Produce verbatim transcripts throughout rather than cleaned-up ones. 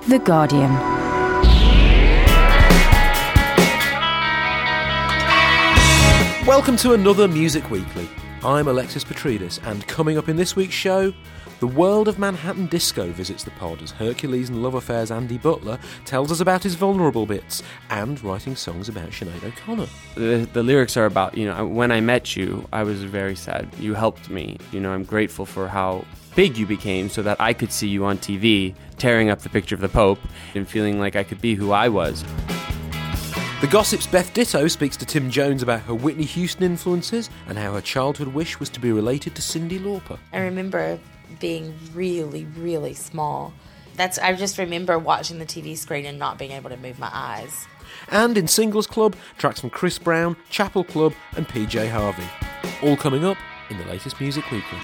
The Guardian. Welcome to another Music Weekly. I'm Alexis Petridis, and coming up in this week's show, the world of Manhattan disco visits the pod as Hercules and Love Affair's Andy Butler tells us about his vulnerable bits and writing songs about Sinead O'Connor. The, the lyrics are about, you know, when I met you, I was very sad. You helped me. You know, I'm grateful for how big you became so that I could see you on T V tearing up the picture of the Pope and feeling like I could be who I was. The Gossip's Beth Ditto speaks to Tim Jones about her Whitney Houston influences and how her childhood wish was to be related to Cyndi Lauper. I remember being really, really small. That's I just remember watching the T V screen and not being able to move my eyes. And in Singles Club, tracks from Chris Brown, Chapel Club and P J Harvey. All coming up in the latest Music Weekly.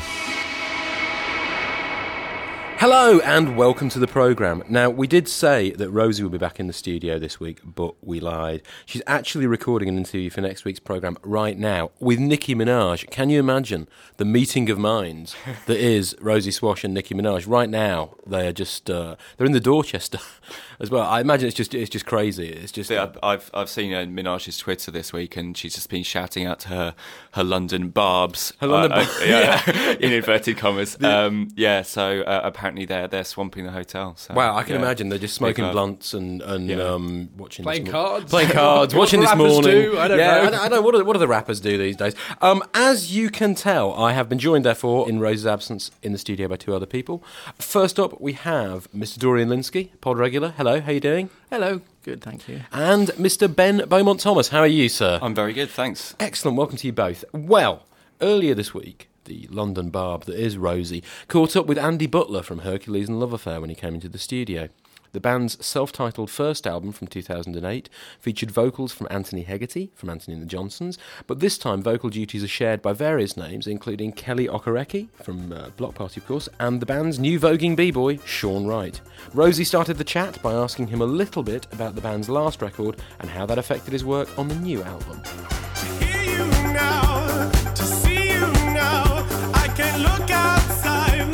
Hello and welcome to the programme. Now, we did say that Rosie will be back in the studio this week, but we lied. She's actually recording an interview for next week's programme right now with Nicki Minaj. Can you imagine the meeting of minds that is Rosie Swash and Nicki Minaj? Right now, they are just, uh, they're in the Dorchester as well. I imagine it's just it's just crazy. It's just. Yeah, I've I've seen uh, Minaj's Twitter this week, and she's just been shouting out to her her London barbs. Her London uh, barbs. Uh, yeah, in inverted commas. Um, yeah, so uh, apparently they're they're swamping the hotel. So, wow, I can yeah. imagine they're just smoking blunts and and Yeah. um, watching Playing this cards. playing cards, watching What this rappers morning. do, I don't yeah, know. I don't, I don't know what do, what do the rappers do these days. Um, as you can tell, I have been joined, therefore, in Rosie's absence, in the studio by two other people. First up, we have Mister Dorian Linsky, pod regular. Hello, how are you doing? Hello. Good, thank you. And Mister Ben Beaumont-Thomas. How are you, sir? I'm very good, thanks. Excellent. Welcome to you both. Well, earlier this week, the London barb that is Rosie caught up with Andy Butler from Hercules and Love Affair when he came into the studio. The band's self-titled first album from two thousand eight featured vocals from Anthony Hegarty, from Anthony and the Johnsons, but this time vocal duties are shared by various names, including Kelly Okereke, from uh, Block Party, of course, and the band's new voguing b-boy, Sean Wright. Rosie started the chat by asking him a little bit about the band's last record and how that affected his work on the new album. To hear you now, to see you now, I can look outside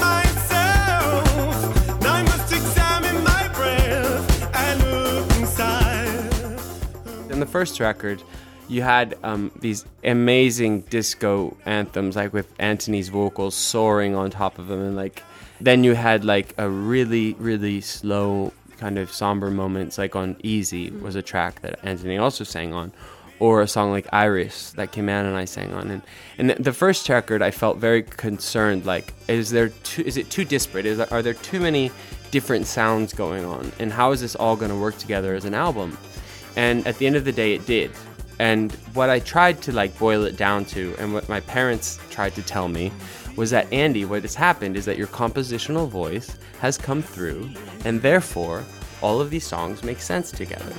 myself. Now I must examine my breath and look inside. In the first record, you had um, these amazing disco anthems, like with Anthony's vocals soaring on top of them, and like then you had like a really, really slow kind of somber moments, like on Easy was a track that Anthony also sang on, or a song like Iris that Kim Ann and I sang on. And and the first record, I felt very concerned, like, is there too, is it too disparate? Is are there too many different sounds going on? And how is this all going to work together as an album? And at the end of the day, it did. And what I tried to like boil it down to, and what my parents tried to tell me, was that, Andy, what has happened is that your compositional voice has come through, and therefore all of these songs make sense together.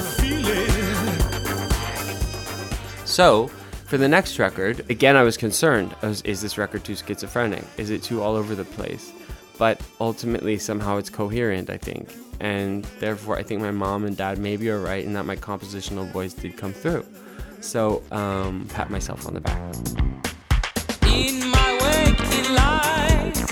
So, for the next record, again, I was concerned. I was, is this record too schizophrenic? Is it too all over the place? But ultimately, somehow it's coherent, I think. And therefore, I think my mom and dad maybe are right in that my compositional voice did come through. So, um, pat myself on the back. In my waking life,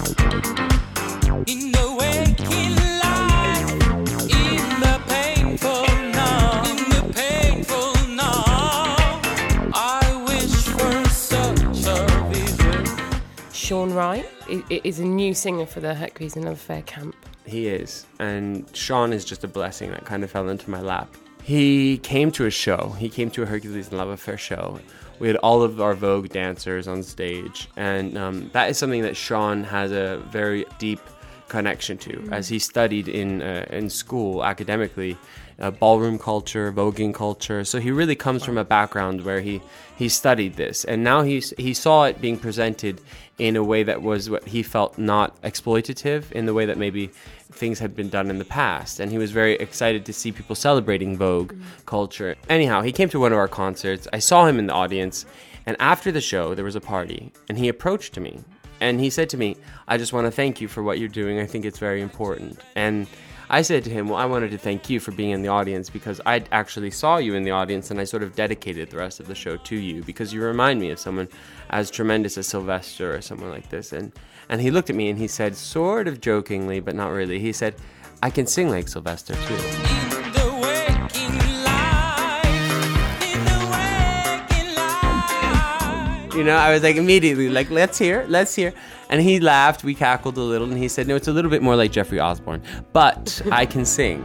in the waking life, in the painful now, in the painful now, I wish for such a vision. Sean Wright is a new singer for the Hercules and Love Affair camp. He is, and Sean is just a blessing that kind of fell into my lap. He came to a show, he came to a Hercules and Love Affair show. We had all of our Vogue dancers on stage, and um, that is something that Sean has a very deep connection to, as he studied in uh, in school academically, uh, ballroom culture, voguing culture. So he really comes from a background where he, he studied this, and now he's, he saw it being presented in a way that was what he felt not exploitative, in the way that maybe things had been done in the past, and he was very excited to see people celebrating Vogue mm. culture. Anyhow, he came to one of our concerts. I saw him in the audience, and after the show, there was a party, and he approached me, and he said to me, I just want to thank you for what you're doing. I think it's very important. And I said to him, well, I wanted to thank you for being in the audience, because I actually saw you in the audience, and I sort of dedicated the rest of the show to you, because you remind me of someone as tremendous as Sylvester or someone like this. And And he looked at me and he said, sort of jokingly, but not really, he said, I can sing like Sylvester too. In the waking life, in the waking life. You know, I was like immediately like, let's hear, let's hear. And he laughed, we cackled a little, and he said, no, it's a little bit more like Jeffrey Osborne, but I can sing.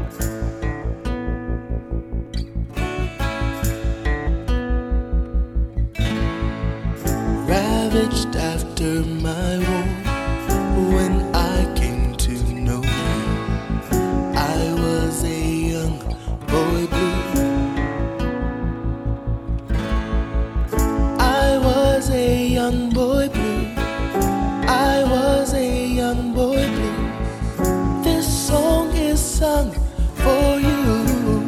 Ravaged after my woe, when I came to know you, I was a young boy blue. I was a young boy blue. I was a young boy blue. This song is sung for you.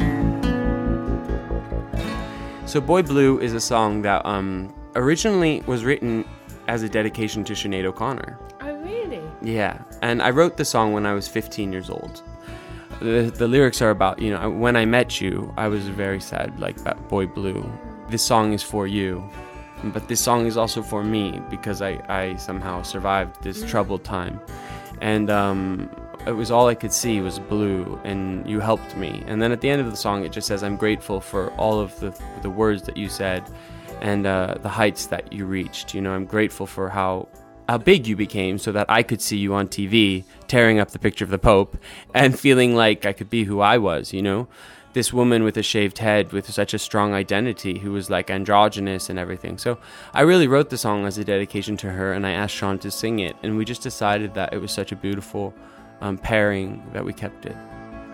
So Boy Blue is a song that um, originally was written as a dedication to Sinead O'Connor. Oh, really? Yeah, and I wrote the song when I was fifteen years old. The, the lyrics are about, you know, when I met you, I was very sad, like that Boy Blue. This song is for you, but this song is also for me because I, I somehow survived this troubled time. And um, it was all I could see was blue, and you helped me. And then at the end of the song, it just says, I'm grateful for all of the, the words that you said and uh, the heights that you reached. You know, I'm grateful for how how big you became so that I could see you on T V tearing up the picture of the Pope and feeling like I could be who I was, you know? This woman with a shaved head with such a strong identity who was like androgynous and everything. So I really wrote the song as a dedication to her, and I asked Sean to sing it, and we just decided that it was such a beautiful um, pairing that we kept it.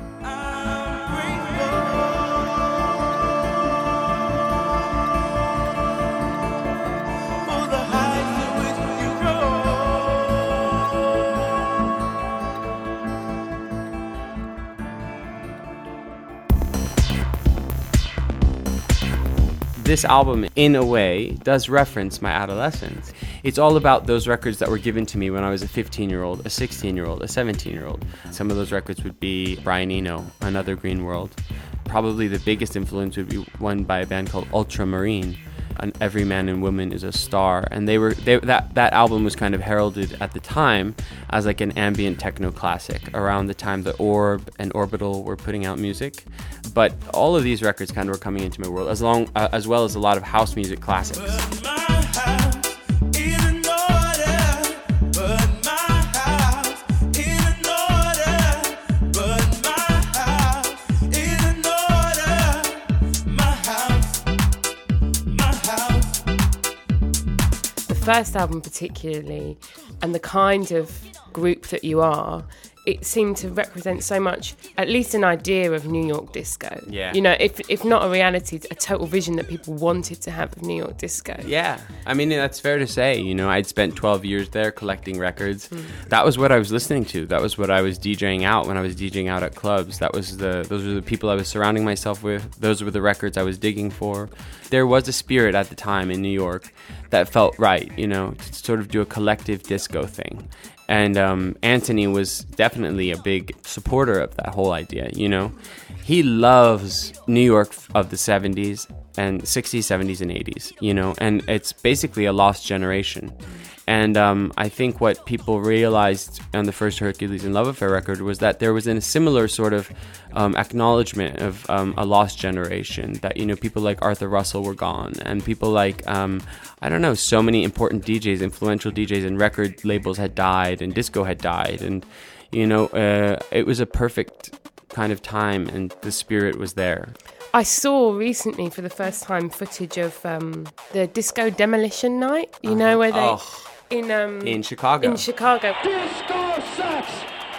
For the heights to which you grow. This album, in a way, does reference my adolescence. It's all about those records that were given to me when I was a fifteen-year-old, a sixteen-year-old, a seventeen-year-old. Some of those records would be Brian Eno, Another Green World. Probably the biggest influence would be one by a band called Ultramarine, and Every Man and Woman is a Star. And they were they, that that album was kind of heralded at the time as like an ambient techno classic around the time that Orb and Orbital were putting out music. But all of these records kind of were coming into my world, as long uh, as well as a lot of house music classics. But my house isn't order. But my house isn't order. But my house isn't order. My house, my house. The first album particularly, and the kind of group that you are, it seemed to represent so much, at least an idea of New York disco. Yeah. You know, if if not a reality, a total vision that people wanted to have of New York disco. Yeah, I mean, that's fair to say. You know, I'd spent twelve years there collecting records. Mm. That was what I was listening to. That was what I was DJing out when I was DJing out at clubs. That was the those were the people I was surrounding myself with. Those were the records I was digging for. There was a spirit at the time in New York that felt right, you know, to sort of do a collective disco thing. And um, Anthony was definitely a big supporter of that whole idea, you know. He loves New York of the seventies and sixties, seventies, and eighties, you know, and it's basically a lost generation. And um, I think what people realized on the first Hercules and Love Affair record was that there was a similar sort of um, acknowledgement of um, a lost generation, that, you know, people like Arthur Russell were gone, and people like, um, I don't know, so many important D Js, influential D Js and record labels had died, and disco had died, and, you know, uh, it was a perfect kind of time, and the spirit was there. I saw recently for the first time footage of um, the Disco Demolition Night, you know, where they... Oh. In um In Chicago. In Chicago. Disco sucks!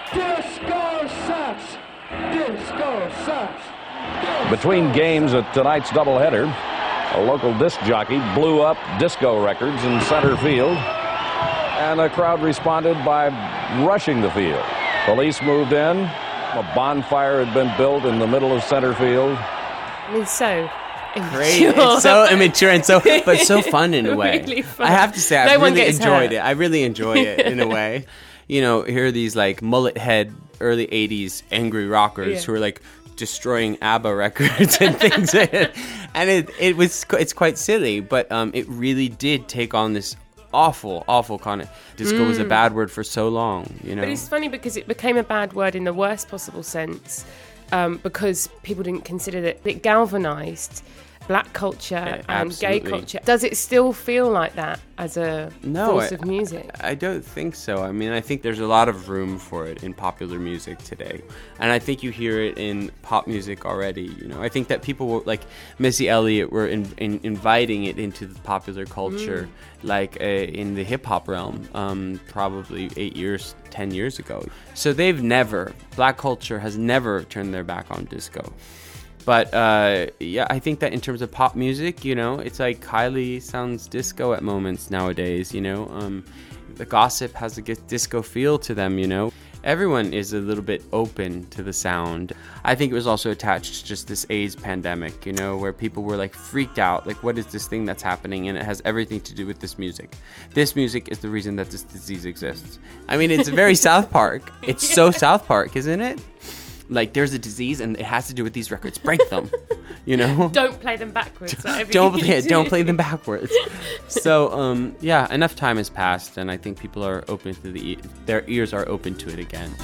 Disco sucks! Disco sucks! Between games at tonight's doubleheader, a local disc jockey blew up disco records in center field, and a crowd responded by rushing the field. Police moved in. A bonfire had been built in the middle of center field. I mean, so... Great. It's so immature and so, but so fun in a way. Really fun. I have to say, I No one really gets enjoyed hurt. it. I really enjoy it in a way. You know, here are these like mullet head early eighties angry rockers Yeah. who are like destroying ABBA records and things, and it it was it's quite silly, but um, it really did take on this awful, awful kind of. Disco was a bad word for so long, you know. But it's funny because it became a bad word in the worst possible sense, um, because people didn't consider that it galvanised black culture Yeah, and absolutely. gay culture. Does it still feel like that as a No, force I- of music? I don't think so. I mean, I think there's a lot of room for it in popular music today. And I think you hear it in pop music already, you know. I think that people were, like Missy Elliott were in, in, inviting it into the popular culture, like uh, in the hip-hop realm, um, probably eight years, ten years ago. So they've never, black culture has never turned their back on disco. But, uh, yeah, I think that in terms of pop music, you know, it's like Kylie sounds disco at moments nowadays, you know. Um, the Gossip has a disco feel to them, you know. Everyone is a little bit open to the sound. I think it was also attached to just this AIDS pandemic, you know, where people were, like, freaked out. Like, what is this thing that's happening? And it has everything to do with this music. This music is the reason that this disease exists. I mean, it's very South Park. It's so South Park, isn't it? Like, there's a disease and it has to do with these records. Break them, you know? Don't play them backwards. whatever don't you play do. don't play them backwards. So, um, yeah, enough time has passed, and I think people are open to the e- their ears are open to it again.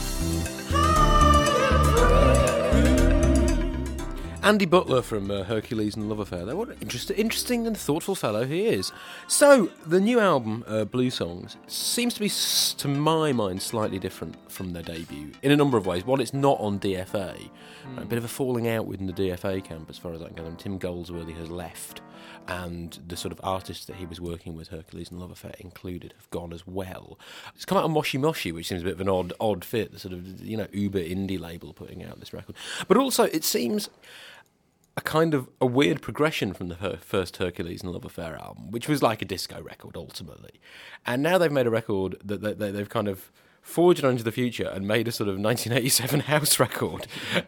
Andy Butler from uh, Hercules and Love Affair. What an interest- interesting and thoughtful fellow he is. So, the new album, uh, Blue Songs, seems to be, s- to my mind, slightly different from their debut in a number of ways. One, it's not on D F A. Mm. A bit of a falling out within the D F A camp, as far as I can gather. Tim Goldsworthy has left, and the sort of artists that he was working with, Hercules and Love Affair included, have gone as well. It's come out on Moshi Moshi, which seems a bit of an odd, odd fit, the sort of, you know, uber indie label putting out this record. But also, it seems a kind of a weird progression from the her- first Hercules and Love Affair album, which was like a disco record ultimately. And now they've made a record that they, they, they've kind of forged on into the future and made a sort of nineteen eighty-seven house record,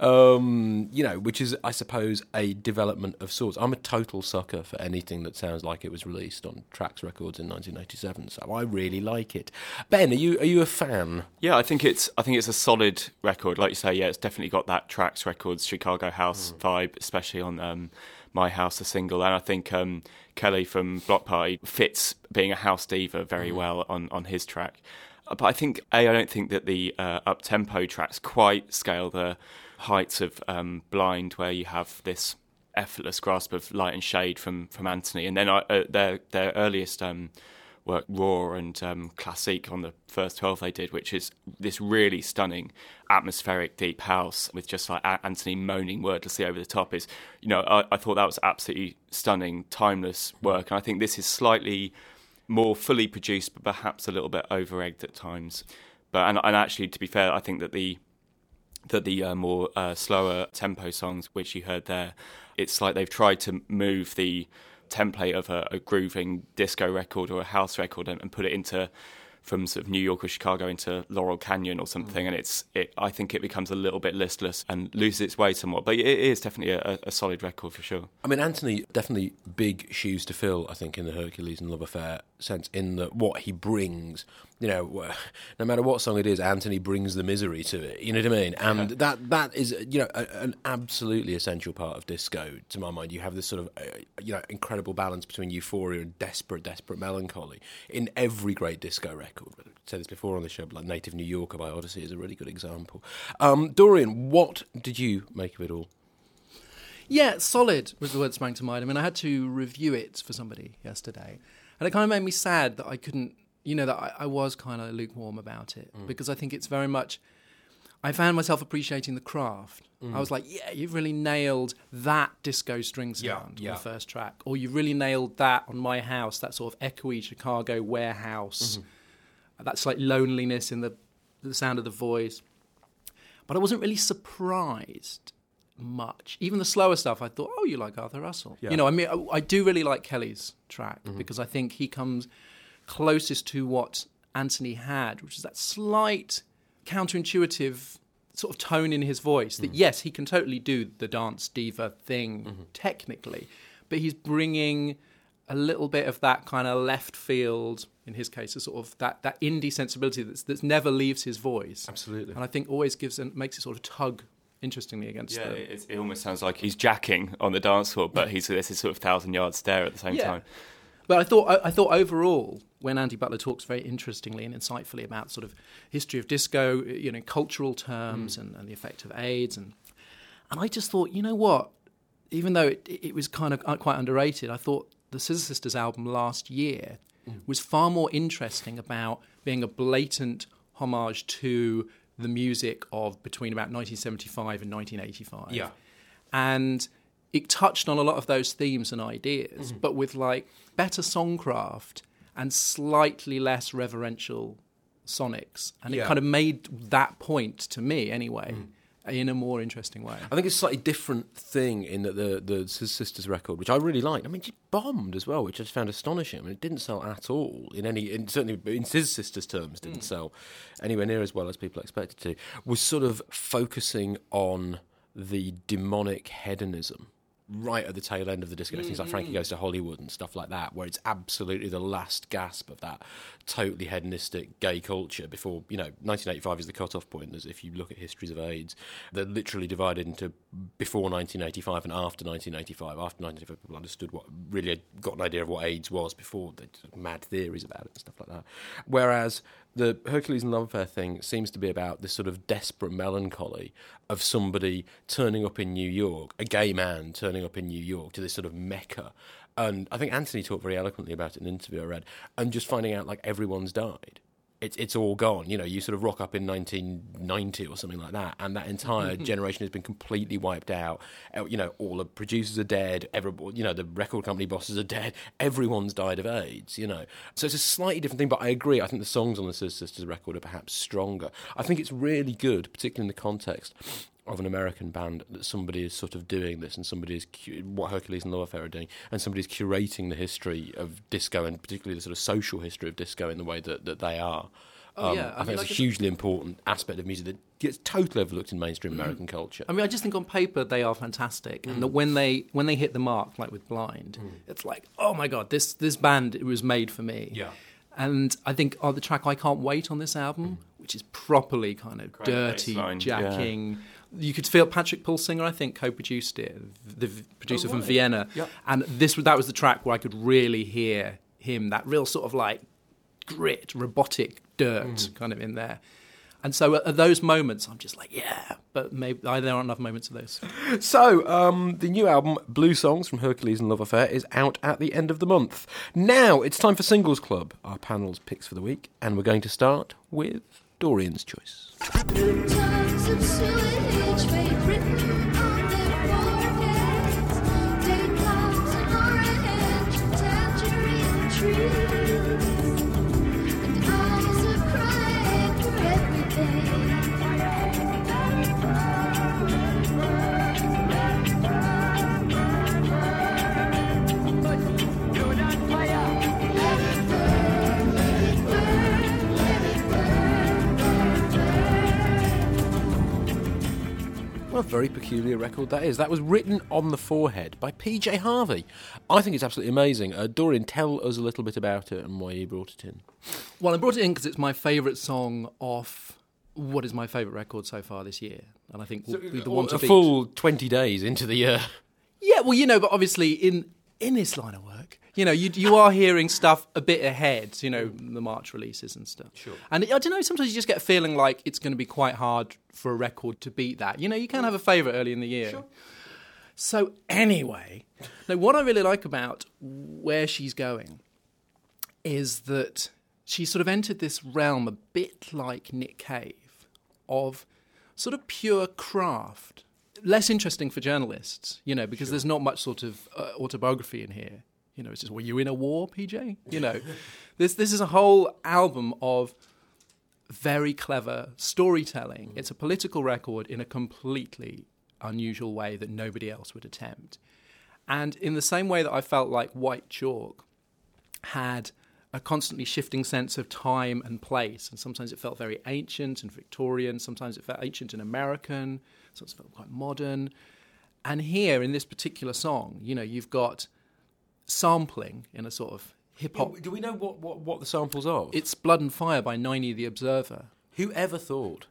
um, you know, which is, I suppose, a development of sorts. I'm a total sucker for anything that sounds like it was released on Trax Records in nineteen eighty-seven, so I really like it. Ben, are you are you a fan? Yeah, I think it's I think it's a solid record. Like you say, yeah, it's definitely got that Trax Records Chicago house mm. vibe, especially on um, My House, the single. And I think um, Kelly from Block Party fits being a house diva very mm. well on, on his track. But I think, A, I don't think that the uh, up-tempo tracks quite scale the heights of um, Blind, where you have this effortless grasp of light and shade from, from Anthony. And then uh, their their earliest um, work, Raw and um, Classique, on the first twelve they did, which is this really stunning atmospheric deep house with just like Anthony moaning wordlessly over the top. Is, you know, I, I thought that was absolutely stunning, timeless work. And I think this is slightly more fully produced, but perhaps a little bit over-egged at times. But and, and actually, to be fair, I think that the that the uh, more uh, slower tempo songs, which you heard there, it's like they've tried to move the template of a, a grooving disco record or a house record and, and put it into from sort of New York or Chicago into Laurel Canyon or something, mm. and it's it. I think it becomes a little bit listless and loses its way somewhat. But it is definitely a, a solid record for sure. I mean, Anthony, definitely big shoes to fill, I think, in the Hercules and Love Affair sense, in the, what he brings. You know, no matter what song it is, Anthony brings the misery to it. You know what I mean? And that that is, you know, a, an absolutely essential part of disco, to my mind. You have this sort of, uh, you know, incredible balance between euphoria and desperate, desperate melancholy in every great disco record. I've said this before on the show, but like Native New Yorker by Odyssey is a really good example. Um, Dorian, what did you make of it all? Yeah, solid was the word that sprang to mind. I mean, I had to review it for somebody yesterday, and it kind of made me sad that I couldn't, you know, that I, I was kind of lukewarm about it, mm. because I think it's very much, I found myself appreciating the craft. Mm. I was like, yeah, you've really nailed that disco string sound yeah, yeah. on the first track, or you've really nailed that on My House, that sort of echoey Chicago warehouse, mm-hmm. that slight loneliness in the, the sound of the voice. But I wasn't really surprised much. Even the slower stuff, I thought, oh, you like Arthur Russell. Yeah. You know, I mean, I, I do really like Kelly's track, mm-hmm. because I think he comes closest to what Anthony had, which is that slight counterintuitive sort of tone in his voice that, mm-hmm. yes, he can totally do the dance diva thing mm-hmm. technically, but he's bringing a little bit of that kind of left field, in his case, a sort of that, that indie sensibility that's, that's never leaves his voice. Absolutely. And I think always gives and makes it sort of tug, interestingly, against yeah, the... it, it almost sounds like he's jacking on the dance floor, but he's this is sort of thousand yard stare at the same yeah. time. But I thought I, I thought overall, when Andy Butler talks very interestingly and insightfully about sort of history of disco, you know, cultural terms mm. and, and the effect of AIDS, and and I just thought, you know what, even though it, it was kind of quite underrated, I thought the Scissor Sisters album last year mm. was far more interesting about being a blatant homage to the music of between about nineteen seventy-five and nineteen eighty-five. Yeah. And it touched on a lot of those themes and ideas, mm-hmm. but with like better songcraft and slightly less reverential sonics. And Yeah. it kind of made that point to me anyway. Mm. In a more interesting way. I think it's a slightly different thing in that the the Scissor Sisters record, which I really liked. I mean, it bombed as well, which I just found astonishing. I mean, it didn't sell at all in any, in, certainly in Scissor Sisters terms, didn't mm. sell anywhere near as well as people expected to. Was sort of focusing on the demonic hedonism right at the tail end of the disco. Mm-hmm. Things like Frankie Goes to Hollywood and stuff like that, where it's absolutely the last gasp of that totally hedonistic gay culture before, you know, nineteen eighty-five is the cut-off point. As if you look at histories of AIDS, they're literally divided into before nineteen eighty-five and after nineteen eighty-five. After nineteen eighty-five, people understood what, really got an idea of what AIDS was before. They had mad theories about it and stuff like that. Whereas the Hercules and Love Affair thing seems to be about this sort of desperate melancholy of somebody turning up in New York, a gay man turning up in New York to this sort of mecca. And I think Anthony talked very eloquently about it in an interview I read, and just finding out, like, everyone's died. It's it's all gone. You know, you sort of rock up in nineteen ninety or something like that, and that entire generation has been completely wiped out. Uh, You know, all the producers are dead. Every, you know, the record company bosses are dead. Everyone's died of AIDS. You know, so it's a slightly different thing. But I agree. I think the songs on the Scissor Sisters record are perhaps stronger. I think it's really good, particularly in the context of an American band, that somebody is sort of doing this, and somebody is cu- what Hercules and Love Affair are doing, and somebody's curating the history of disco, and particularly the sort of social history of disco in the way that, that they are. Oh, Um, yeah. I I, mean, think it's like a if- hugely important aspect of music that gets totally overlooked in mainstream American culture. I mean, I just think on paper they are fantastic, and that when they when they hit the mark, like with Blind, it's like, oh my god, this this band, it was made for me. Yeah. And I think oh, the track I Can't Wait on this album, which is properly kind of dirty, baseline, jacking. You could feel Patrick Pulsinger, I think, co-produced it, the v- producer Oh, from right. Vienna, Yep. and this that was the track where I could really hear him, that real sort of like grit, robotic dirt kind of in there. And so at, at those moments, I'm just like, yeah, but maybe I, there aren't enough moments of those. So, um, the new album, Blue Songs from Hercules and Love Affair, is out at the end of the month. Now, it's time for Singles Club, our panel's picks for the week, and we're going to start with Dorian's choice. Tons of sewage made written on their foreheads. Day clouds and orange, tangerine trees, and eyes are crying for everything. What a very peculiar record that is. That was Written on the Forehead by P J Harvey. I think it's absolutely amazing. Uh, Dorian, tell us a little bit about it and why you brought it in. Well, I brought it in because it's my favourite song off what is my favourite record so far this year, and I think will be the one to a beat. full twenty days into the year. Yeah, well, you know, but obviously in in this line of work, you know, you you are hearing stuff a bit ahead, you know, the March releases and stuff. Sure. And I don't know, sometimes you just get a feeling like it's going to be quite hard for a record to beat that. You know, you can have a favourite early in the year. Sure. So anyway, now what I really like about where she's going is that she sort of entered this realm a bit like Nick Cave of sort of pure craft. Less interesting for journalists, you know, because there's not much sort of uh, autobiography in here. You know, it's just, were you in a war, P J? You know, this this is a whole album of very clever storytelling. It's a political record in a completely unusual way that nobody else would attempt. And in the same way that I felt like White Chalk had a constantly shifting sense of time and place, and sometimes it felt very ancient and Victorian, sometimes it felt ancient and American, sometimes it felt quite modern. And here, in this particular song, you know, you've got sampling in a sort of hip-hop... Do we know what, what, what the samples of? It's Blood and Fire by Niney the Observer. Who ever thought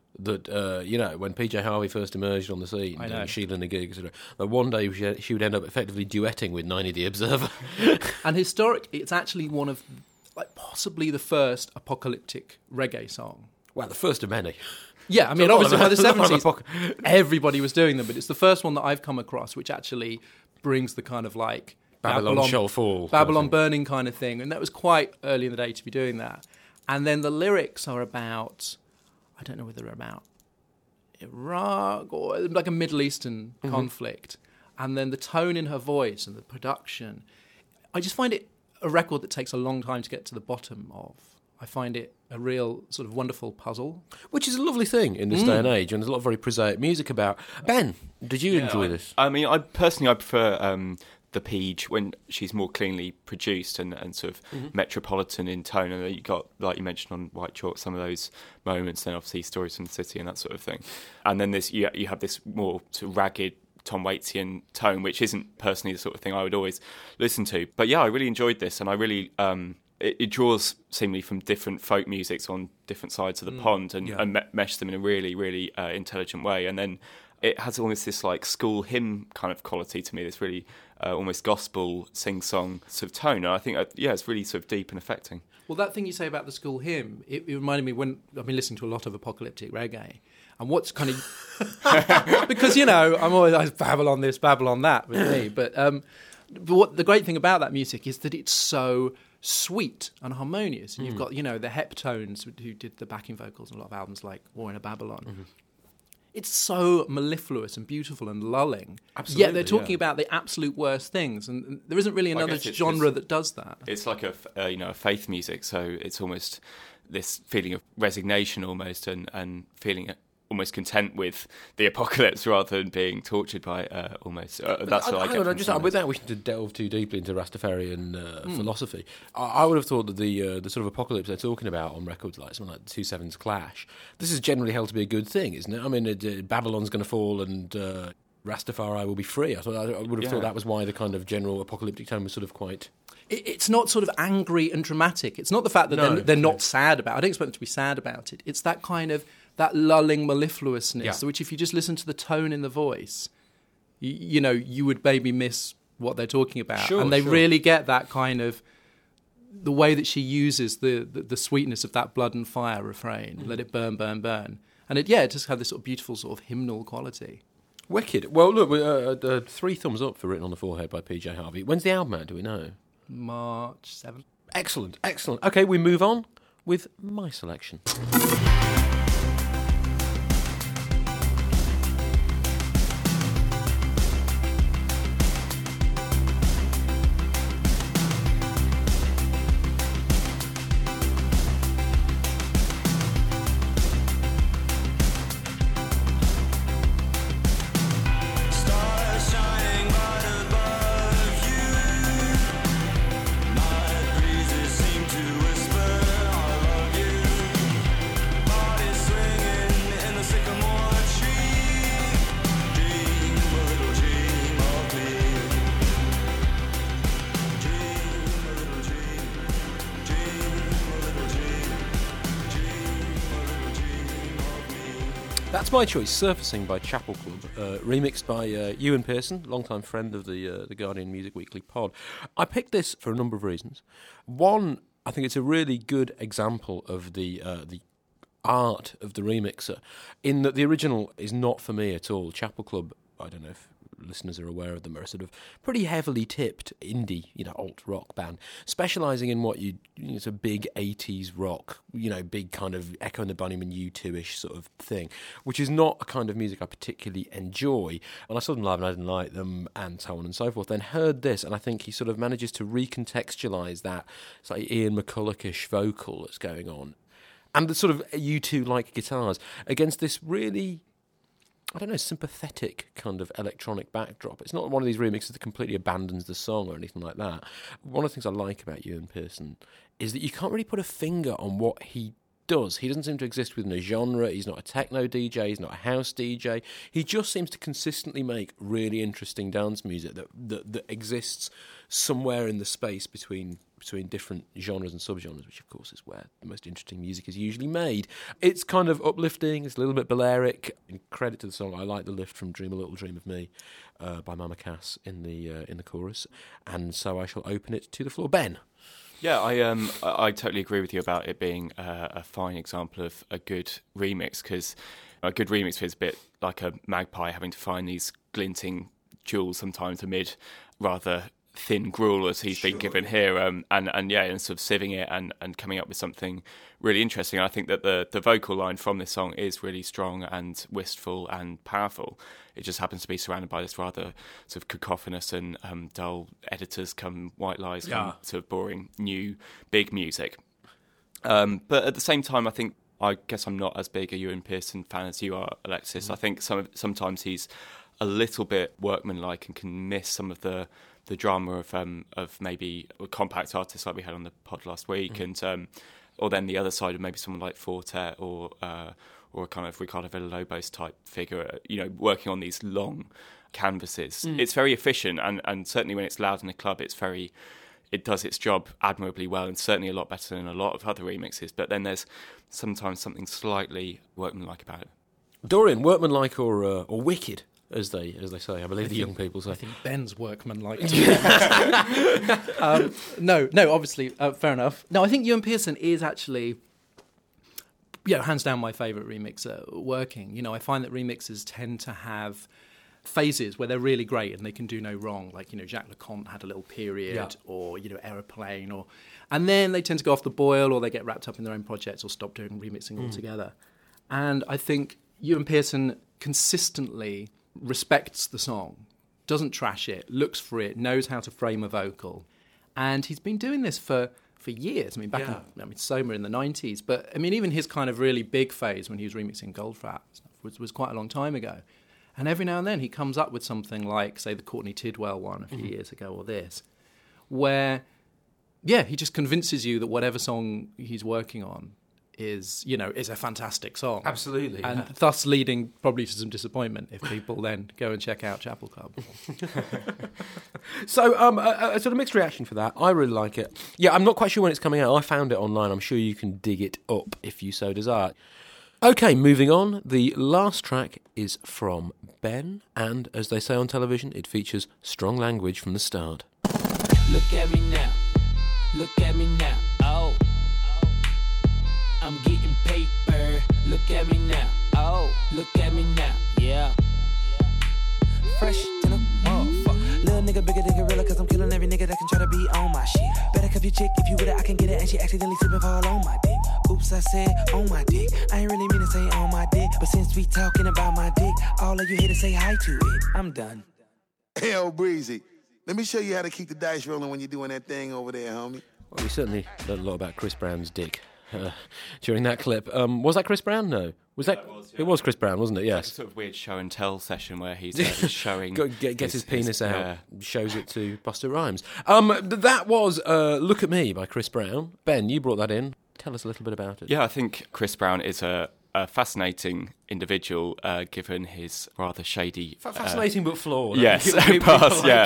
that, uh, you know, when P J Harvey first emerged on the scene, I know. doing Sheila and the Gigs, that one day she, she would end up effectively duetting with Niney the Observer. And historic, it's actually one of, like, possibly the first apocalyptic reggae song. Well, the first of many. Yeah, I mean, So obviously what by the about- seventies, what everybody was doing them, but it's the first one that I've come across which actually brings the kind of like Babylon shall fall kind of Babylon thing. burning kind of thing, and that was quite early in the day to be doing that. And then the lyrics are about, I don't know whether they're about Iraq or like a Middle Eastern Mm-hmm. conflict, and then the tone in her voice and the production, I just find it a record that takes a long time to get to the bottom of. I find it a real sort of wonderful puzzle. Which is a lovely thing in this Mm. day and age, and there's a lot of very prosaic music about. Ben, did you enjoy this? I mean, I personally I prefer um, the Peach when she's more cleanly produced and, and sort of Mm-hmm. metropolitan in tone. And you got, like you mentioned on White Chalk, some of those moments. Then obviously Stories from the City and that sort of thing. And then this, you, you have this more sort of ragged Tom Waitian tone, which isn't personally the sort of thing I would always listen to. But yeah, I really enjoyed this, and I really. Um, It, it draws seemingly from different folk musics on different sides of the pond and, yeah. and me- mesh them in a really, really uh, intelligent way. And then it has almost this like school hymn kind of quality to me, this really uh, almost gospel sing-song sort of tone. And I think, uh, yeah, it's really sort of deep and affecting. Well, that thing you say about the school hymn, it, it reminded me when I've been listening to a lot of apocalyptic reggae. And what's kind of... because, you know, I'm always like, Babylon this, Babylon that with me. But, um, but what the great thing about that music is that it's so sweet and harmonious. And you've got, you know, the Heptones who did the backing vocals on a lot of albums like War in a Babylon. Mm-hmm. It's so mellifluous and beautiful and lulling. Absolutely, Yet they're talking yeah. about the absolute worst things. And, and there isn't really I another guess it's genre just- that does that. It's like a, f- uh, you know, a faith music, so it's almost this feeling of resignation almost and, and feeling almost content with the apocalypse rather than being tortured by it, uh, almost. Uh, that's I, what I, I, get don't know, from just some of without this. wishing to delve too deeply into Rastafarian uh, Hmm. philosophy, I, I would have thought that the uh, the sort of apocalypse they're talking about on records like something like Two Sevens Clash, this is generally held to be a good thing, isn't it? I mean, uh, Babylon's going to fall and uh, Rastafari will be free. I thought I, I would have Yeah. thought that was why the kind of general apocalyptic tone was sort of quite. It- It's not sort of angry and dramatic. It's not the fact that No, they're, they're no. not sad about it. I don't expect them to be sad about it. It's that kind of, that lulling mellifluousness, Yeah. which if you just listen to the tone in the voice, you, you know, you would maybe miss what they're talking about. Sure, and they sure. really get that kind of, the way that she uses the, the, the sweetness of that blood and fire refrain, let it burn, burn, burn. And it, yeah, it just had this sort of beautiful sort of hymnal quality. Wicked. Well, look, uh, uh, three thumbs up for Written on the Forehead by P J Harvey. When's the album out, do we know? March seventh. Excellent, excellent. Okay, we move on with my selection. Stars shining bright above you. Night breezes seem to whisper, "I love you." Bodies swinging in the sycamore tree. Dream a little dream of me. Dream a little dream. Dream a little dream. Dream a little dream of me. That's my choice, Surfacing by Chapel Club, uh, remixed by uh, Ewan Pearson, longtime friend of the uh, the Guardian Music Weekly pod. I picked this for a number of reasons. One, I think it's a really good example of the uh, the art of the remixer, in that the original is not for me at all. Chapel Club, I don't know if listeners are aware of them, are a sort of pretty heavily tipped indie, you know, alt rock band, specialising in what you, you know, it's a big eighties rock, you know, big kind of Echo and the Bunnymen U two-ish sort of thing, which is not a kind of music I particularly enjoy. And I saw them live and I didn't like them, and so on and so forth. Then heard this, and I think he sort of manages to recontextualise that, it's like Ian McCulloch-ish vocal that's going on, and the sort of U two-like guitars against this really, I don't know, sympathetic kind of electronic backdrop. It's not one of these remixes that completely abandons the song or anything like that. One of the things I like about Ewan Pearson is that you can't really put a finger on what he does. He doesn't seem to exist within a genre. He's not a techno D J. He's not a house D J. He just seems to consistently make really interesting dance music that that, that exists somewhere in the space between between different genres and subgenres, which of course is where the most interesting music is usually made. It's kind of uplifting, it's a little bit Balearic. And credit to the song, I like the lift from Dream a Little Dream of Me uh, by Mama Cass in the uh, in the chorus. And so I shall open it to the floor. Ben? Yeah, I um I, I totally agree with you about it being uh, a fine example of a good remix, because a good remix feels a bit like a magpie having to find these glinting jewels sometimes amid rather thin gruel as he's sure. been given here, um, and, and yeah, and sort of sieving it and, and coming up with something really interesting. I think that the, the vocal line from this song is really strong and wistful and powerful. It just happens to be surrounded by this rather sort of cacophonous and um, dull editors come white lies, come Yeah. sort of boring new big music. Um, but at the same time, I think I guess I'm not as big a Ewan Pearson fan as you are, Alexis. Mm-hmm. I think some of, sometimes he's a little bit workmanlike and can miss some of the the drama of um, of maybe compact artists like we had on the pod last week, mm. and um, or then the other side of maybe someone like Fortet or uh, or a kind of Ricardo Villalobos type figure, you know, working on these long canvases. Mm. It's very efficient, and, and certainly when it's loud in a club, it's very it does its job admirably well, and certainly a lot better than a lot of other remixes. But then there's sometimes something slightly workmanlike about it. Dorian, workmanlike or uh, or wicked? As they as they say, I believe I the think, young people say. I think Ben's workmanlike. um, no, no, obviously, uh, fair enough. No, I think Ewan Pearson is actually, you know, hands down my favourite remixer working. You know, I find that remixers tend to have phases where they're really great and they can do no wrong. Like, you know, Jacques Leconte had a little period, yeah. or, you know, Aeroplane, or, and then they tend to go off the boil, or they get wrapped up in their own projects, or stop doing remixing mm. altogether. And I think Ewan Pearson consistently respects the song, doesn't trash it, looks for it, knows how to frame a vocal, and he's been doing this for, for years. I mean, back yeah. in I mean, Soma in the nineties, but I mean, even his kind of really big phase when he was remixing Goldfrapp stuff was, was quite a long time ago. And every now and then he comes up with something like, say, the Courtney Tidwell one a few mm-hmm. years ago, or this, where, yeah, he just convinces you that whatever song he's working on is, you know, is a fantastic song. Absolutely. And yeah. thus leading probably to some disappointment if people then go and check out Chapel Club. So, um, a, a sort of mixed reaction for that. I really like it. Yeah, I'm not quite sure when it's coming out. I found it online. I'm sure you can dig it up if you so desire. Okay, moving on. The last track is from Ben, and as they say on television, it features strong language from the start. Look at me now. Look at me now. Oh. I'm getting paper. Look at me now. Oh, look at me now. Yeah. Fresh to the oh, fuck. Little nigga bigger than gorilla, cause I'm killing every nigga that can try to be on my shit. Better cuff your chick if you with it, I can get it, and she accidentally slip and fall on my dick. Oops, I said on my dick. I ain't really mean to say on my dick, but since we talking about my dick, all of you here to say hi to it. I'm done. Hell, Breezy, let me show you how to keep the dice rolling when you're doing that thing over there, homie. Well, we certainly learned a lot about Chris Brown's dick. Uh, during that clip. Um, was that Chris Brown? No. Was that? Yeah, it, was, yeah. It was Chris Brown, wasn't it? Yes. It's a sort of weird show and tell session where he's, uh, he's showing... Go, get, gets his, his penis his, out, yeah. shows it to Busta Rhymes. Um, th- that was uh, Look at Me by Chris Brown. Ben, you brought that in. Tell us a little bit about it. Yeah, I think Chris Brown is a, a fascinating individual, uh, given his rather shady... F- fascinating uh, but flawed. Yes, pass, yeah.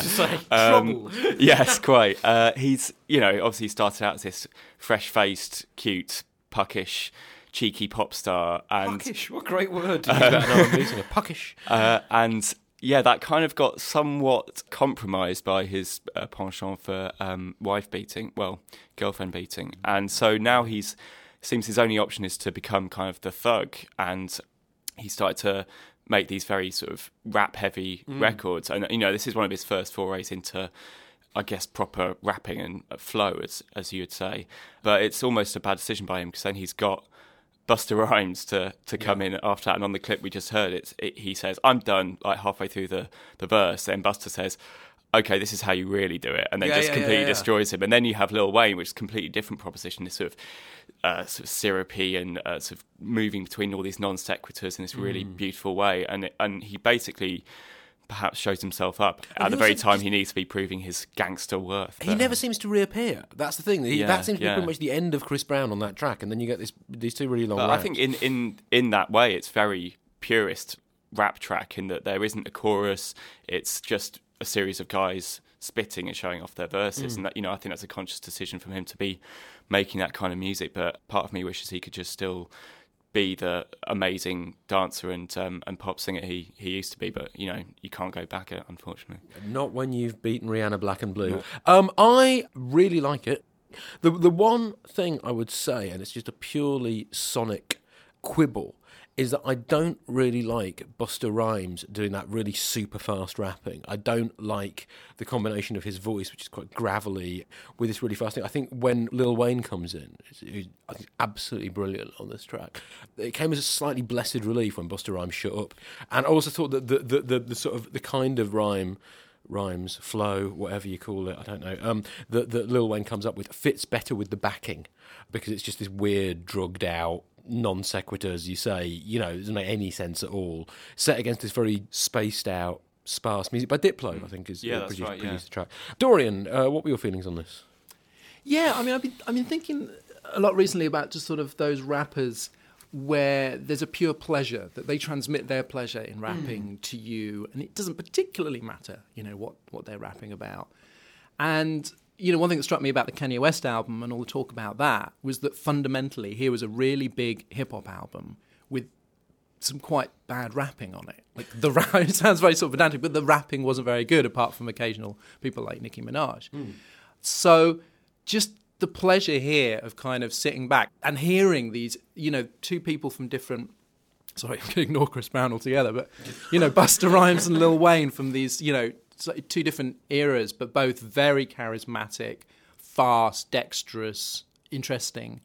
Um, yes, quite. Uh, he's, you know, obviously started out as this fresh-faced, cute, puckish, cheeky pop star, and puckish, what a great word to use that in R and B singer, puckish. Uh, and yeah, that kind of got somewhat compromised by his uh, penchant for um, wife beating, well, girlfriend beating, and so now he's seems his only option is to become kind of the thug, and he started to make these very sort of rap heavy mm. records, and you know, this is one of his first forays into, I guess, proper rapping and flow, as as you would say. But it's almost a bad decision by him, because then he's got Busta Rhymes to, to come yeah. in after that. And on the clip we just heard, it's it, he says, I'm done, like halfway through the, the verse. Then Busta says, okay, this is how you really do it. And then yeah, just yeah, completely yeah, yeah. destroys him. And then you have Lil Wayne, which is a completely different proposition, this sort of, uh, sort of syrupy and uh, sort of moving between all these non sequiturs in this really mm. beautiful way. And it, and he basically... perhaps shows himself up at the very time he needs to be proving his gangster worth. He never seems to reappear. That's the thing. He, yeah, that seems to be yeah. pretty much the end of Chris Brown on that track, and then you get this these two really long But raps. I think in, in, in that way, it's very purist rap track in that there isn't a chorus. It's just a series of guys spitting and showing off their verses, Mm. and that, you know, I think that's a conscious decision from him to be making that kind of music. But part of me wishes he could just still be the amazing dancer and um, and pop singer he, he used to be. But you know, you can't go back it, unfortunately. Not when you've beaten Rihanna Black and Blue. No. Um, I really like it. The the one thing I would say, and it's just a purely sonic quibble, is that I don't really like Busta Rhymes doing that really super fast rapping. I don't like the combination of his voice, which is quite gravelly, with this really fast thing. I think when Lil Wayne comes in, he's I think absolutely brilliant on this track. It came as a slightly blessed relief when Busta Rhymes shut up. And I also thought that the the, the, the sort of the kind of rhyme, rhymes, flow, whatever you call it, I don't know, um, that, that Lil Wayne comes up with fits better with the backing, because it's just this weird, drugged out, non sequiturs, you say, you know, it doesn't make any sense at all, set against this very spaced out, sparse music by Diplo, I think, is Yeah, uh, that's produced, right, yeah. produced the track. Dorian, uh, what were your feelings on this? Yeah, I mean, I've been, I've been thinking a lot recently about just sort of those rappers where there's a pure pleasure, that they transmit their pleasure in rapping to you, and it doesn't particularly matter, you know, what, what they're rapping about. And, you know, one thing that struck me about the Kanye West album and all the talk about that was that fundamentally here was a really big hip-hop album with some quite bad rapping on it. Like the rap, it sounds very sort of pedantic, but the rapping wasn't very good, apart from occasional people like Nicki Minaj. So just the pleasure here of kind of sitting back and hearing these, you know, two people from different, sorry, I'm going to ignore Chris Brown altogether, but, you know, Busta Rhymes and Lil Wayne from these, you know, so- two different eras, but both very charismatic, fast, dexterous, interesting.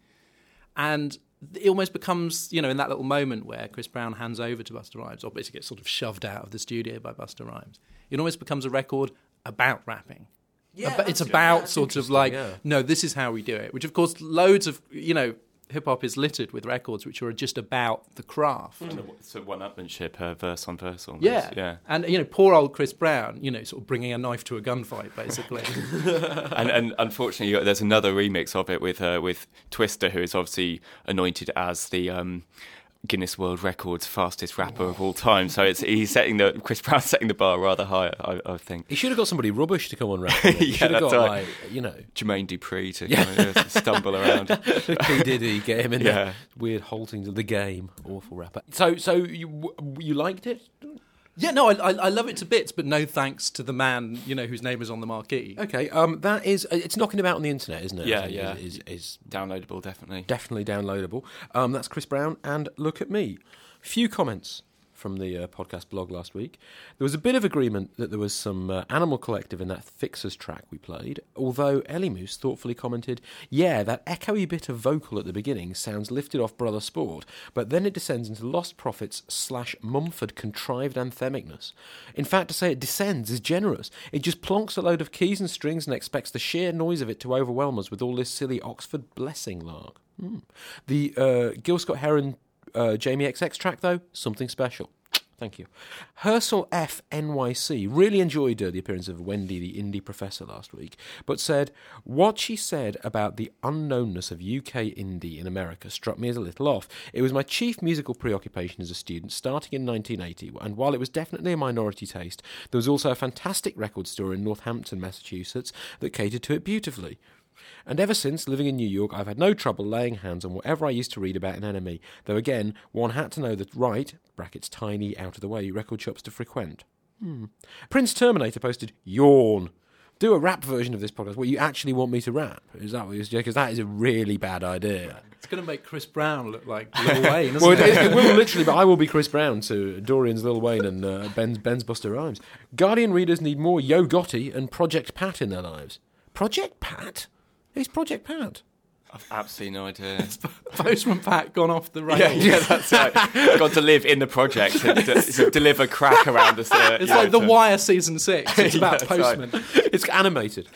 And it almost becomes, you know, in that little moment where Chris Brown hands over to Busta Rhymes, or basically gets sort of shoved out of the studio by Busta Rhymes, it almost becomes a record about rapping. Yeah, Ab- it's that's- about that's sort of interesting, like, yeah. no, this is how we do it. Which, of course, loads of, you know, hip-hop is littered with records which are just about the craft. So one-upmanship, uh, verse on verse almost. Yeah. yeah. And, you know, poor old Chris Brown, you know, sort of bringing a knife to a gunfight, basically. and, and unfortunately, you- there's another remix of it with uh, with Twister, who is obviously anointed as the um, Guinness World Records fastest rapper of all time. So it's he's setting the Chris Brown's setting the bar rather high, I, I think. He should have got somebody rubbish to come on rap. He Yeah, should have that's got, right. like, you know, Jermaine Dupri to Yeah. kind of, uh, stumble around. P Diddy, get him in Yeah. there. Weird haltings of the game. Awful rapper. So, so you you liked it? Yeah, no, I, I, I love it to bits, but no thanks to the man, you know, whose name is on the marquee. Okay, um, that is it's knocking about on the internet, isn't it? I Yeah, think yeah. Is, is, is Downloadable, definitely. definitely downloadable. Um, that's Chris Brown and Look at Me. Few comments from the uh, podcast blog last week. There was a bit of agreement that there was some uh, Animal Collective in that Fixers track we played, although Ellie Moose thoughtfully commented, yeah, that echoey bit of vocal at the beginning sounds lifted off Brother Sport, but then it descends into Lost Prophets slash Mumford contrived anthemicness. In fact, to say it descends is generous. It just plonks a load of keys and strings and expects the sheer noise of it to overwhelm us with all this silly Oxford blessing lark. Hmm. The uh, Gil Scott-Heron Uh, Jamie X X track, though, something special. Thank you. Herschel F. N Y C really enjoyed uh, the appearance of Wendy, the indie professor, last week, but said, what she said about the unknownness of U K indie in America struck me as a little off. It was my chief musical preoccupation as a student, starting in nineteen eighty, and while it was definitely a minority taste, there was also a fantastic record store in Northampton, Massachusetts, that catered to it beautifully. And ever since, living in New York, I've had no trouble laying hands on whatever I used to read about in N M E, though again, one had to know the right, brackets tiny, out-of-the-way, record shops to frequent. Hmm. Prince Terminator posted, yawn. Do a rap version of this podcast where you actually want me to rap. Is that what you're saying? Because that is a really bad idea. It's going to make Chris Brown look like Lil Wayne, isn't Well, it? it, it will literally, but I will be Chris Brown to Dorian's Lil Wayne and uh, Ben's, Ben's Busta Rhymes. Guardian readers need more Yo Gotti and Project Pat in their lives. Project Pat? Who's Project Pat? I've absolutely no idea. Postman Pat gone off the rails. Yeah, yeah, that's right. Got to live in the project and de- to deliver crack around the. Uh, It's you like know, The to- Wire season six. It's about Yeah, that's right. postmen. It's animated.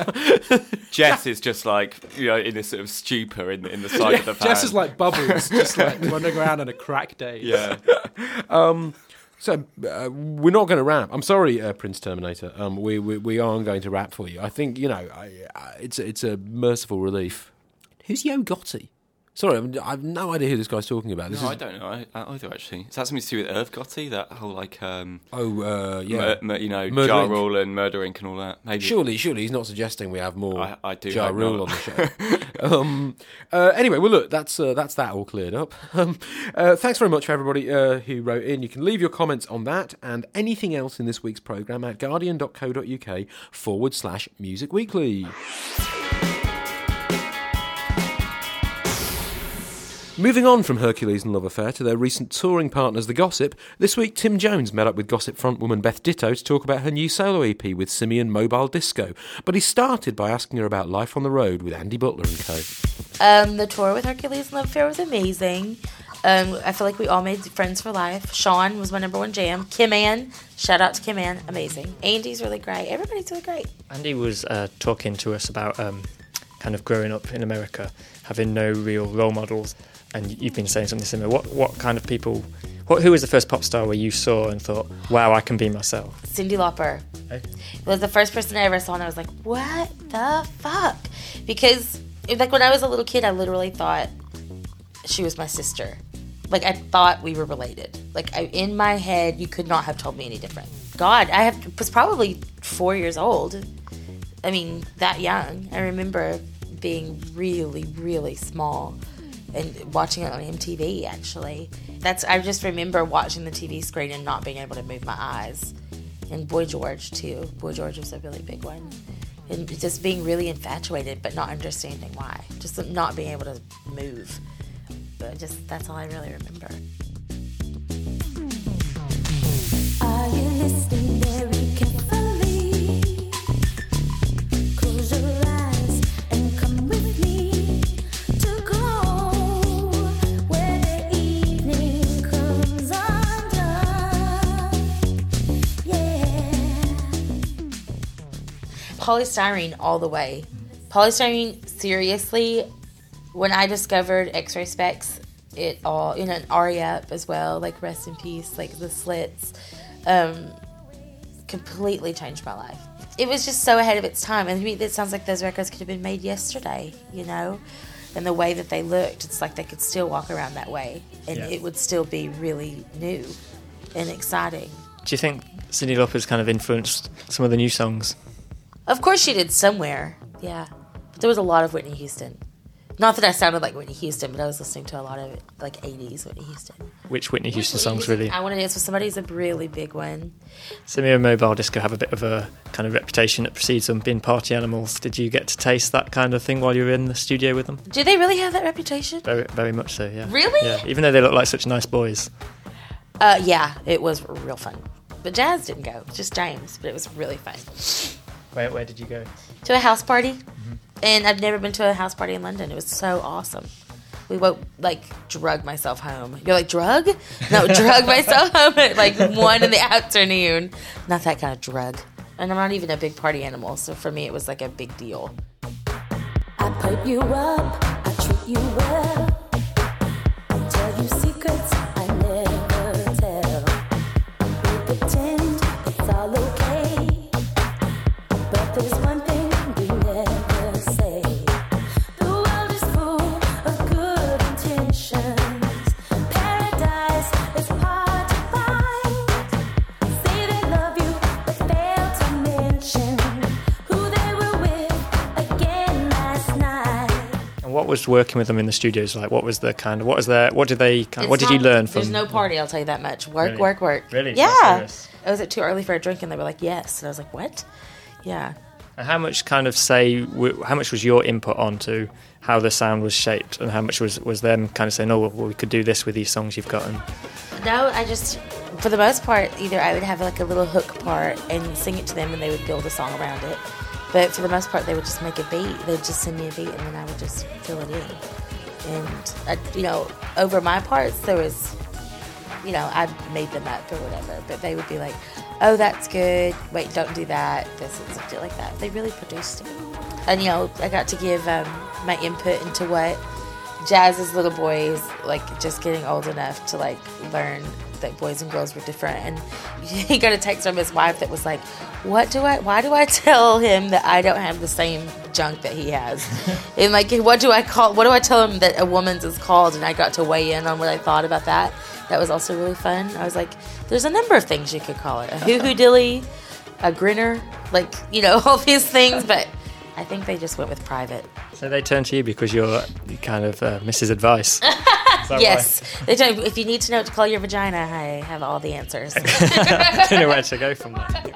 Jess is just like, you know, in a sort of stupor in, in the side of the van. Jess is like Bubbles, just like running around on a crack day. Yeah. Um, so uh, we're not going to rap. I'm sorry, uh, Prince Terminator. Um, we, we we aren't going to rap for you. I think you know I, I, it's a, it's a merciful relief. Who's Yo Gotti? Sorry, I'm- I have no idea who this guy's talking about. This No, is, I don't know I- I- either, actually. Is that something to do with Irv Gotti? That whole, like, um, Oh, uh, yeah. mur- mur- you know, Murder Ja Incorporated. Rule and Murder Incorporated and all that? Maybe. Surely, surely he's not suggesting we have more I- I do Ja hope Rule not. on the show. um, uh, anyway, well, look, that's uh, that's that all cleared up. Um, uh, thanks very much for everybody uh, who wrote in. You can leave your comments on that and anything else in this week's programme at guardian.co.uk forward slash Music Weekly. Moving on from Hercules and Love Affair to their recent touring partners, The Gossip, this week Tim Jones met up with Gossip frontwoman Beth Ditto to talk about her new solo E P with Simeon Mobile Disco. But he started by asking her about life on the road with Andy Butler and co. Um, the tour with Hercules and Love Affair was amazing. Um, I feel like we all made friends for life. Sean was my number one jam. Kim Ann, shout out to Kim Ann, amazing. Andy's really great. Everybody's really great. Andy was uh, talking to us about um, kind of growing up in America, having no real role models. And you've been saying something similar. What what kind of people? What, who was the first pop star where you saw and thought, "Wow, I can be myself"? Cyndi Lauper. Okay. It was the first person I ever saw, and I was like, "What the fuck?" Because like when I was a little kid, I literally thought she was my sister. Like I thought we were related. Like I, in my head, you could not have told me any different. God, I have, was probably four years old. I mean, that young. I remember being really, really small. And watching it on M T V, actually. That's I just remember watching the T V screen and not being able to move my eyes. And Boy George, too. Boy George was a really big one. And just being really infatuated, but not understanding why. Just not being able to move. But just, that's all I really remember. Are you listening very carefully? Close your eyes and come with me to go where the evening comes undone. Yeah. Polystyrene all the way. Polystyrene, seriously, when I discovered X-Ray Specs, it all, you know, and R E U P as well, like rest in peace, like the Slits, um, completely changed my life. It was just so ahead of its time. And to me, it sounds like those records could have been made yesterday, you know? And the way that they looked, it's like they could still walk around that way. And Yeah. it would still be really new and exciting. Do you think Cyndi Lauper's kind of influenced some of the new songs? Of course she did somewhere, yeah. But there was a lot of Whitney Houston. Not that I sounded like Whitney Houston, but I was listening to a lot of it, like eighties Whitney Houston. Which Whitney Houston songs really? I Want to Dance with Somebody is a really big one. Simeon Mobile Disco have a bit of a kind of reputation that precedes them, being party animals. Did you get to taste that kind of thing while you were in the studio with them? Do they really have that reputation? Very, very much so, yeah. Really? Yeah, even though they look like such nice boys. Uh, yeah, it was real fun. But Jazz didn't go, just James, but it was really fun. Where, where did you go? To a house party. And I've never been to a house party in London. It was so awesome. We woke, like, drug myself home. You're like, drug? No, drug myself home at, like, one in the afternoon. Not that kind of drug. And I'm not even a big party animal, so for me it was, like, a big deal. I put you up, I treat you well. I tell you secrets I never tell. We pretend it's all okay, but there's one thing we never say. The world is full of good intentions. Paradise is hard to find. Say they love you, but fail to mention who they were with again last night. And what was working with them in the studios like? What was the kind of, what was their, what did they, kind of, It's what did you not- learn from? There's no party, I'll tell you that much. Work, Really? work, work. Really? Yeah. That's serious. I was it too early for a drink, and they were like, yes. And I was like, what? Yeah. And how much kind of say, w- how much was your input onto how the sound was shaped, and how much was, was them kind of saying, oh, well, we could do this with these songs you've got? And No, I just, for the most part, either I would have like a little hook part and sing it to them, and they would build a song around it. But for the most part, they would just make a beat. They'd just send me a beat, and then I would just fill it in. And, I, you know, over my parts, there was, you know, I made them up or whatever. But they would be like, oh, that's good. Wait, don't do that. This and something like that. They really produced it. And, you know, I got to give um, my input into what Jazz's little boys, like, just getting old enough to, like, learn that boys and girls were different. And he got a text from his wife that was like, "What do I? Why do I tell him that I don't have the same junk that he has?" And like, what do I call? What do I tell him that a woman's is called? And I got to weigh in on what I thought about that. That was also really fun. I was like, "There's a number of things you could call it: a hoo hoo dilly, a grinner, like you know all these things." But I think they just went with private. So they turn to you because you're kind of uh, Missus Advice. Yes. They tell you, if you need to know what to call your vagina, I have all the answers. I don't know where to go from there.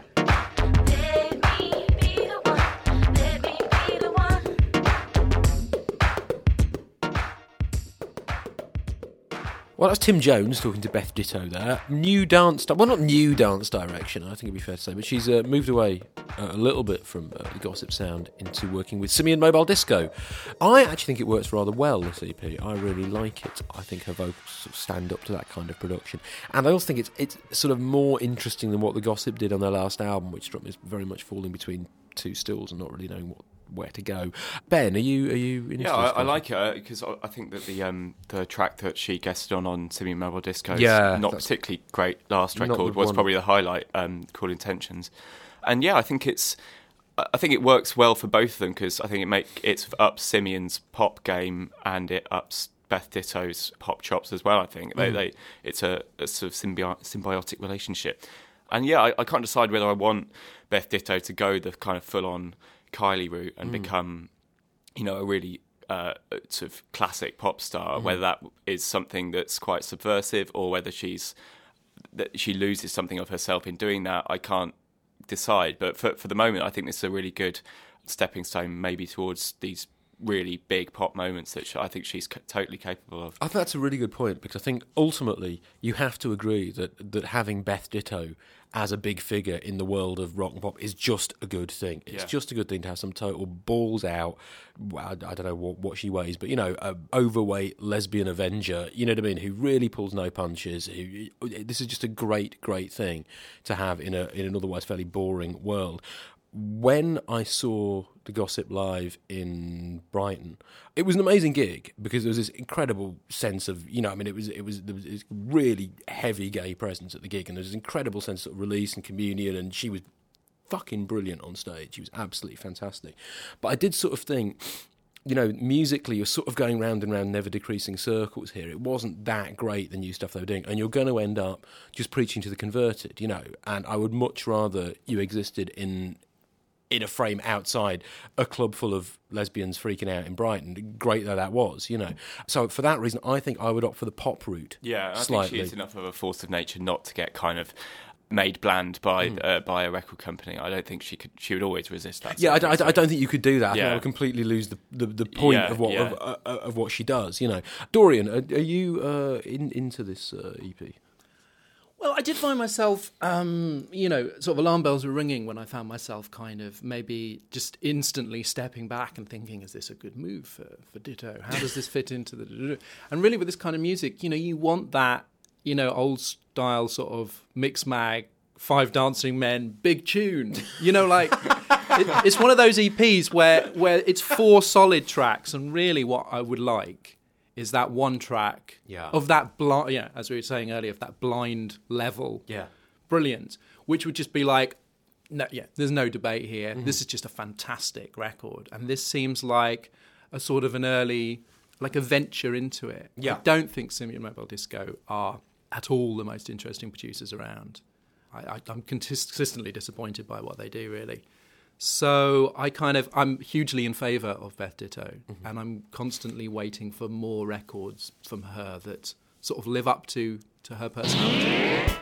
Well, that's Tim Jones talking to Beth Ditto there. New dance, di- well, not new dance direction, I think it'd be fair to say, but she's uh, moved away uh, a little bit from uh, the Gossip sound into working with Simian Mobile Disco. I actually think it works rather well, this E P. I really like it. I think her vocals sort of stand up to that kind of production. And I also think it's it's sort of more interesting than what the Gossip did on their last album, which struck me as very much falling between two stools and not really knowing what where to go. Ben, are you are you interested? Yeah, I, I like it because I, I think that the um, the track that she guested on on Simian Mobile Disco, yeah, not particularly great last record, was one. probably the highlight, um, called Intentions. And yeah, I think it's I think it works well for both of them because I think it make it ups Simian's pop game and it ups Beth Ditto's pop chops as well. I think they, Mm. they it's a, a sort of symbi- symbiotic relationship. And yeah, I, I can't decide whether I want Beth Ditto to go the kind of full on Kylie route and Mm. become, you know, a really uh, sort of classic pop star. Mm. Whether that is something that's quite subversive or whether she's that she loses something of herself in doing that, I can't decide. But for for the moment, I think this is a really good stepping stone, maybe towards these really big pop moments that she, I think she's c- totally capable of. I think that's a really good point because I think ultimately you have to agree that that having Beth Ditto as a big figure in the world of rock and pop is just a good thing. It's Yeah. just a good thing to have some total balls out. Well, I, I don't know what, what she weighs, but you know, a overweight lesbian Avenger. You know what I mean? Who really pulls no punches. Who, this is just a great, great thing to have in a in an otherwise fairly boring world. When I saw the Gossip live in Brighton, it was an amazing gig because there was this incredible sense of, you know, I mean, it was it was there was this really heavy gay presence at the gig, and there was this incredible sense of release and communion, and she was fucking brilliant on stage. She was absolutely fantastic. But I did sort of think, you know, musically, you're sort of going round and round, never decreasing circles here. It wasn't that great, the new stuff they were doing, and you're going to end up just preaching to the converted, you know. And I would much rather you existed in in a frame outside a club full of lesbians freaking out in Brighton, great though that was, you know. So for that reason, I think I would opt for the pop route. Yeah, I slightly. think she is enough of a force of nature not to get kind of made bland by Mm. uh, by a record company. I don't think she could. She would always resist that. Yeah, I, sort of I, thing. I don't think you could do that. I think Yeah. I would completely lose the the, the point Yeah, of what yeah. of, uh, of what she does. You know, Dorian, are, are you uh, in, into this uh, E P? Well, I did find myself, um, you know, sort of alarm bells were ringing when I found myself kind of maybe just instantly stepping back and thinking, is this a good move for, for Ditto? How does this fit into the... And really with this kind of music, you know, you want that, you know, old style sort of mix mag, five dancing men, big tune. You know, like, it, it's one of those E Ps where, where it's four solid tracks, and really what I would like is that one track Yeah. of that blind, yeah, as we were saying earlier, of that blind level, Yeah. brilliant, which would just be like, no, yeah, there's no debate here. Mhm. This is just a fantastic record, and this seems like a sort of an early, like a venture into it. Yeah. I don't think Simian Mobile Disco are at all the most interesting producers around. I, I, I'm consistently disappointed by what they do, really. So I kind of, I'm hugely in favour of Beth Ditto, Mm-hmm. and I'm constantly waiting for more records from her that sort of live up to, to her personality.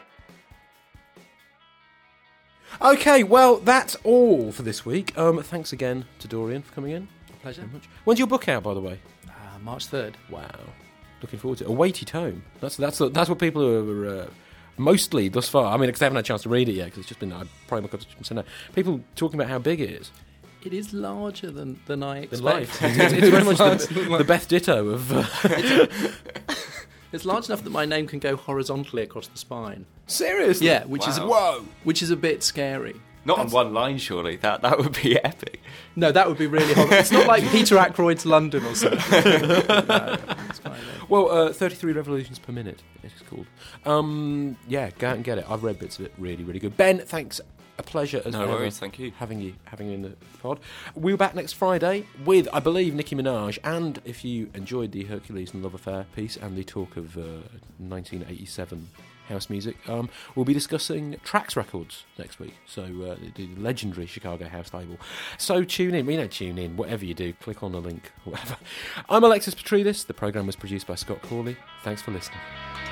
Okay, well, that's all for this week. Um, thanks again to Dorian for coming in. Pleasure. Very much. When's your book out, by the way? Uh, March third. Wow. Looking forward to it. A weighty tome. That's that's that's what people are... Uh, mostly thus far, I mean, because they haven't had a chance to read it yet, because it's just been, I probably got to send out. People talking about how big it is. It is larger than, than I In life. expected. It's, it's very much the, the Beth Ditto of... Uh, It's large enough that my name can go horizontally across the spine. Seriously? Yeah, which is Wow. Whoa! which is a bit scary. Not on one line, surely. That that would be epic. No, that would be really horrible. It's not like Peter Ackroyd's London or something. No, it's fine, though. Well, uh, thirty-three revolutions per minute, it's called. Um, yeah, go out and get it. I've read bits of it. Really, really good. Ben, thanks. A pleasure as No ever worries, thank you. having you having you in the pod. We'll be back next Friday with, I believe, Nicki Minaj. And if you enjoyed the Hercules and Love Affair piece and the talk of uh, nineteen eighty-seven house music, um, we'll be discussing Trax Records next week. So uh, the, the legendary Chicago house label. So tune in. We know tune in. Whatever you do, click on the link or whatever. I'm Alexis Petridis. The programme was produced by Scott Corley. Thanks for listening.